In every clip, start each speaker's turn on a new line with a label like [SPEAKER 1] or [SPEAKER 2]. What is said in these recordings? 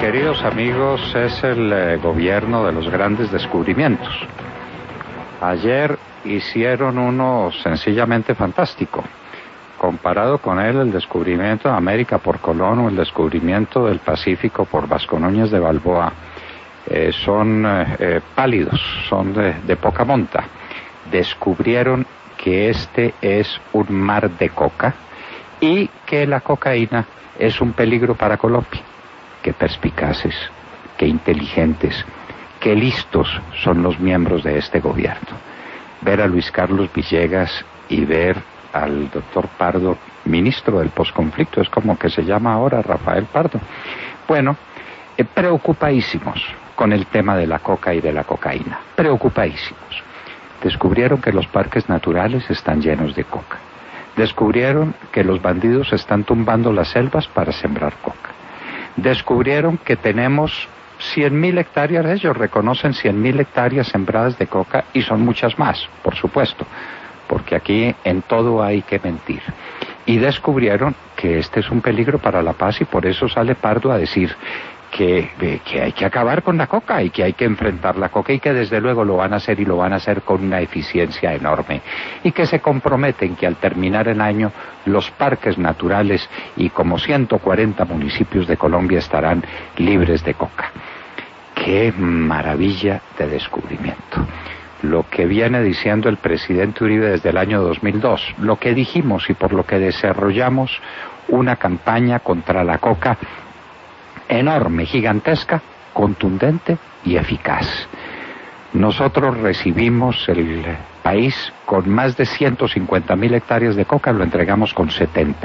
[SPEAKER 1] queridos amigos, es el gobierno de los grandes descubrimientos. Ayer hicieron uno sencillamente fantástico. Comparado con él, el descubrimiento de América por Colón o el descubrimiento del Pacífico por Vasco Núñez de Balboa son pálidos, son de poca monta. Descubrieron que este es un mar de coca y que la cocaína es un peligro para Colombia. Qué perspicaces, qué inteligentes, qué listos son los miembros de este gobierno. Ver a Luis Carlos Villegas y ver al doctor Pardo, ministro del posconflicto, es como que se llama ahora Rafael Pardo. Bueno, preocupadísimos con el tema de la coca y de la cocaína, preocupadísimos. Descubrieron que los parques naturales están llenos de coca. Descubrieron que los bandidos están tumbando las selvas para sembrar coca. Descubrieron que tenemos 100.000 hectáreas, ellos reconocen 100.000 hectáreas sembradas de coca y son muchas más, por supuesto, porque aquí en todo hay que mentir. Y descubrieron que este es un peligro para la paz y por eso sale Pardo a decir que hay que acabar con la coca y que hay que enfrentar la coca y que desde luego lo van a hacer y lo van a hacer con una eficiencia enorme y que se comprometen que al terminar el año los parques naturales y como 140 municipios de Colombia estarán libres de coca. ¡Qué maravilla de descubrimiento! Lo que viene diciendo el presidente Uribe desde el año 2002, lo que dijimos y por lo que desarrollamos una campaña contra la coca enorme, gigantesca, contundente y eficaz. Nosotros recibimos el país con más de 150.000 hectáreas de coca, lo entregamos con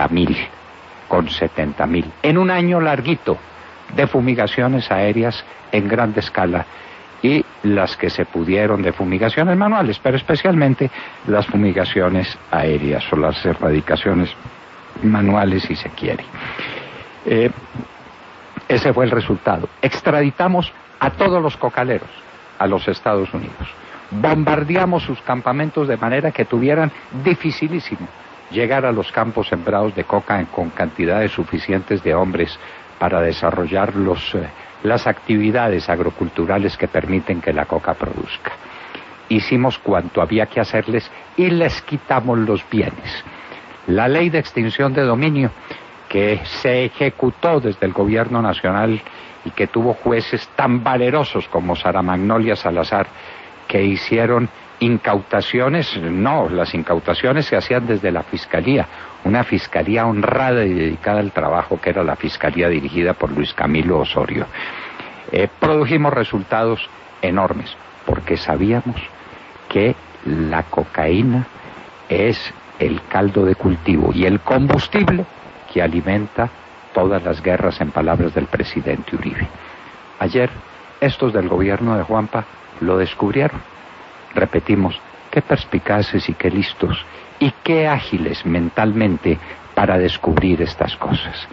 [SPEAKER 1] 70.000. En un año larguito de fumigaciones aéreas en grande escala y las que se pudieron de fumigaciones manuales, pero especialmente las fumigaciones aéreas o las erradicaciones manuales si se quiere. Ese fue el resultado. Extraditamos a todos los cocaleros a los Estados Unidos. Bombardeamos sus campamentos de manera que tuvieran dificilísimo llegar a los campos sembrados de coca con cantidades suficientes de hombres para desarrollar las actividades agroculturales que permiten que la coca produzca. Hicimos cuanto había que hacerles y les quitamos los bienes. La ley de extinción de dominio que se ejecutó desde el gobierno nacional y que tuvo jueces tan valerosos como Sara Magnolia Salazar, que hicieron incautaciones, no, las incautaciones se hacían desde la Fiscalía, una Fiscalía honrada y dedicada al trabajo que era la Fiscalía dirigida por Luis Camilo Osorio. Produjimos resultados enormes, porque sabíamos que la cocaína es el caldo de cultivo y el combustible que alimenta todas las guerras, en palabras del presidente Uribe. Ayer, estos del gobierno de Juanpa lo descubrieron. Repetimos, qué perspicaces y qué listos y qué ágiles mentalmente para descubrir estas cosas.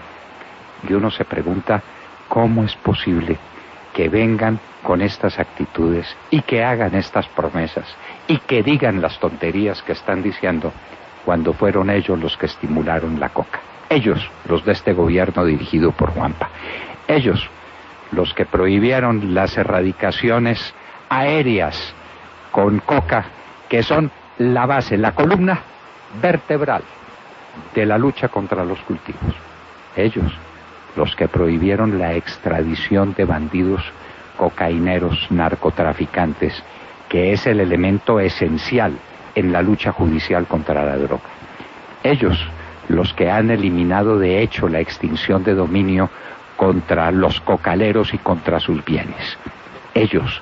[SPEAKER 1] Y uno se pregunta, ¿cómo es posible que vengan con estas actitudes y que hagan estas promesas y que digan las tonterías que están diciendo cuando fueron ellos los que estimularon la coca? Ellos, los de este gobierno dirigido por Juanpa. Ellos, los que prohibieron las erradicaciones aéreas con coca, que son la base, la columna vertebral de la lucha contra los cultivos. Ellos, los que prohibieron la extradición de bandidos cocaineros, narcotraficantes, que es el elemento esencial en la lucha judicial contra la droga. Ellos, los que han eliminado de hecho la extinción de dominio contra los cocaleros y contra sus bienes. Ellos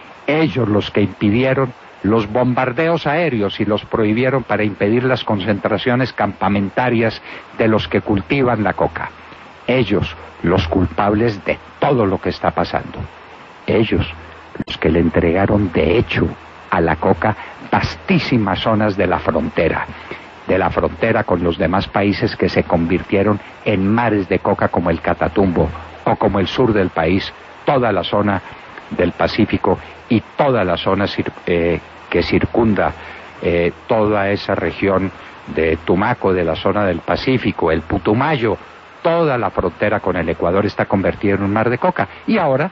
[SPEAKER 1] los que impidieron los bombardeos aéreos y los prohibieron para impedir las concentraciones campamentarias de los que cultivan la coca. Ellos, los culpables de todo lo que está pasando. Ellos, los que le entregaron de hecho a la coca vastísimas zonas de la frontera con los demás países que se convirtieron en mares de coca como el Catatumbo o como el sur del país, toda la zona del Pacífico y toda la zona que circunda toda esa región de Tumaco, de la zona del Pacífico, el Putumayo, Toda la frontera con el Ecuador está convertida en un mar de coca. Y ahora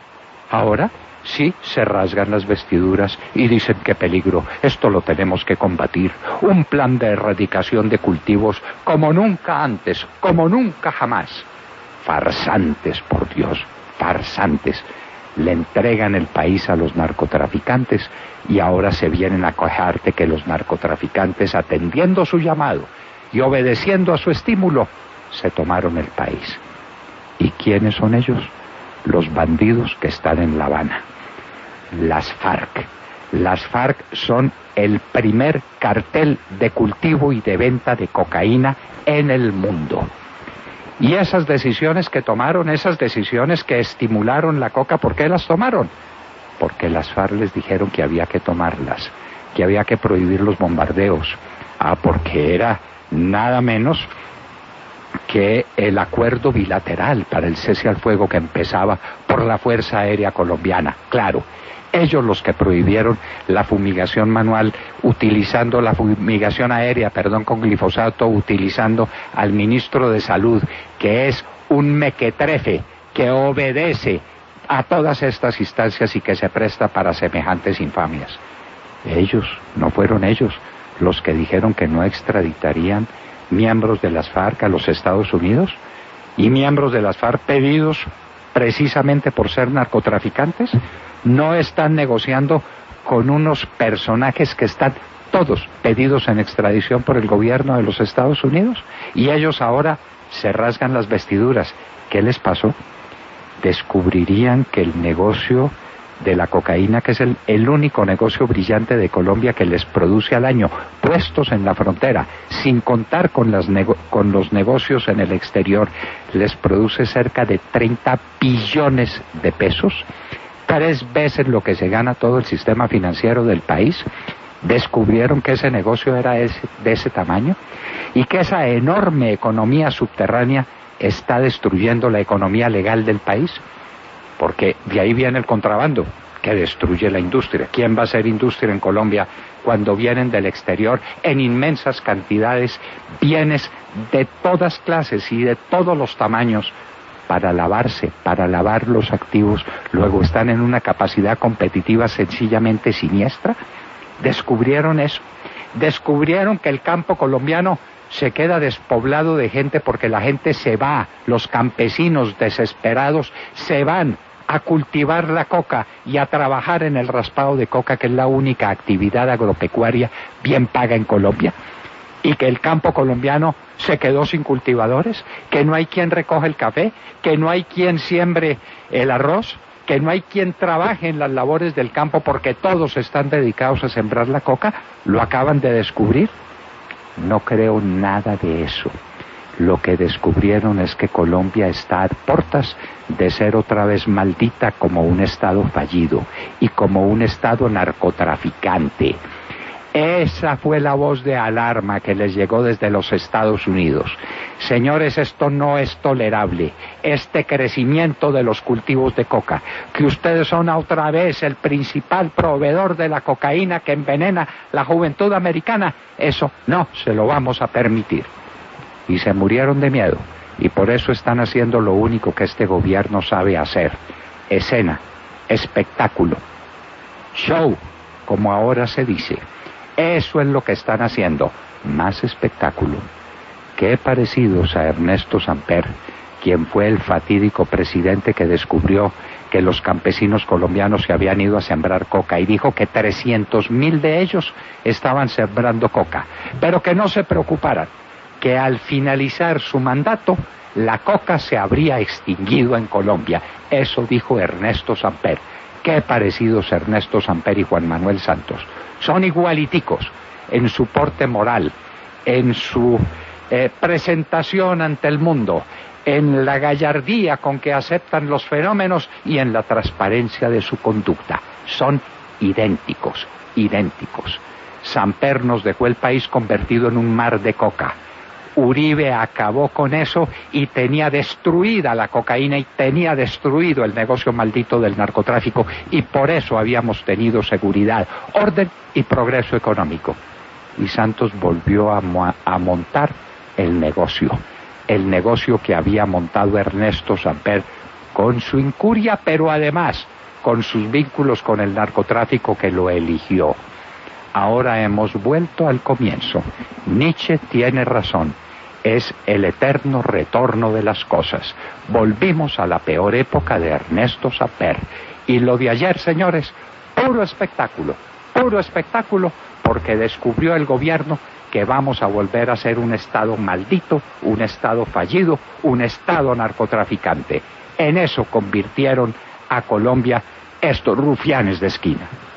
[SPEAKER 1] sí se rasgan las vestiduras y dicen qué peligro, esto lo tenemos que combatir. Un plan de erradicación de cultivos como nunca antes, como nunca jamás. Farsantes, por Dios, farsantes. Le entregan el país a los narcotraficantes y ahora se vienen a quejarte que los narcotraficantes, atendiendo su llamado y obedeciendo a su estímulo, se tomaron el país. ¿Y quiénes son ellos? Los bandidos que están en La Habana. Las FARC. Las FARC son el primer cartel de cultivo y de venta de cocaína en el mundo. Y esas decisiones que tomaron, esas decisiones que estimularon la coca, ¿por qué las tomaron? Porque las FARC les dijeron que había que tomarlas, que había que prohibir los bombardeos. Porque era nada menos que el acuerdo bilateral para el cese al fuego que empezaba por la Fuerza Aérea Colombiana. Claro, ellos los que prohibieron la fumigación manual, utilizando la fumigación aérea, con glifosato, utilizando al ministro de Salud, que es un mequetrefe, que obedece a todas estas instancias y que se presta para semejantes infamias. Ellos, no fueron ellos los que dijeron que no extraditarían miembros de las FARC a los Estados Unidos, y miembros de las FARC pedidos precisamente por ser narcotraficantes. No están negociando con unos personajes que están todos pedidos en extradición por el gobierno de los Estados Unidos, y ellos ahora se rasgan las vestiduras. ¿Qué les pasó? Descubrirían que el negocio de la cocaína, que es el único negocio brillante de Colombia que les produce al año, puestos en la frontera, sin contar con los negocios en el exterior, les produce cerca de 30 billones de pesos, 3 veces lo que se gana todo el sistema financiero del país. Descubrieron que ese negocio era de ese tamaño y que esa enorme economía subterránea está destruyendo la economía legal del país. Porque de ahí viene el contrabando, que destruye la industria. ¿Quién va a hacer industria en Colombia cuando vienen del exterior en inmensas cantidades bienes de todas clases y de todos los tamaños para lavarse, para lavar los activos? Luego están en una capacidad competitiva sencillamente siniestra. Descubrieron eso. Descubrieron que el campo colombiano se queda despoblado de gente porque la gente se va, los campesinos desesperados se van a cultivar la coca y a trabajar en el raspado de coca, que es la única actividad agropecuaria bien paga en Colombia, y que el campo colombiano se quedó sin cultivadores, que no hay quien recoja el café, que no hay quien siembre el arroz, que no hay quien trabaje en las labores del campo porque todos están dedicados a sembrar la coca. Lo acaban de descubrir. No creo nada de eso. Lo que descubrieron es que Colombia está a puertas de ser otra vez maldita como un estado fallido y como un estado narcotraficante. Esa fue la voz de alarma que les llegó desde los Estados Unidos. Señores, esto no es tolerable. Este crecimiento de los cultivos de coca, que ustedes son otra vez el principal proveedor de la cocaína que envenena la juventud americana, eso no se lo vamos a permitir. Y se murieron de miedo, y por eso están haciendo lo único que este gobierno sabe hacer: escena, espectáculo, show, como ahora se dice. Eso es lo que están haciendo, más espectáculo. Qué parecidos a Ernesto Samper, quien fue el fatídico presidente que descubrió que los campesinos colombianos se habían ido a sembrar coca y dijo que 300,000 de ellos estaban sembrando coca, pero que no se preocuparan, que al finalizar su mandato la coca se habría extinguido en Colombia. Eso dijo Ernesto Samper. Qué parecidos Ernesto Samper y Juan Manuel Santos. Son igualiticos en su porte moral, en su presentación ante el mundo, en la gallardía con que aceptan los fenómenos y en la transparencia de su conducta. Son idénticos, idénticos. Samper nos dejó el país convertido en un mar de coca. Uribe acabó con eso y tenía destruida la cocaína y tenía destruido el negocio maldito del narcotráfico, y por eso habíamos tenido seguridad, orden y progreso económico. Y Santos volvió a montar el negocio. el negocio que había montado Ernesto Samper con su incuria, pero además con sus vínculos con el narcotráfico que lo eligió. Ahora hemos vuelto al comienzo. Nietzsche tiene razón. Es el eterno retorno de las cosas. Volvimos a la peor época de Ernesto Samper. Y lo de ayer, señores, puro espectáculo, porque descubrió el gobierno que vamos a volver a ser un Estado maldito, un Estado fallido, un Estado narcotraficante. En eso convirtieron a Colombia estos rufianes de esquina.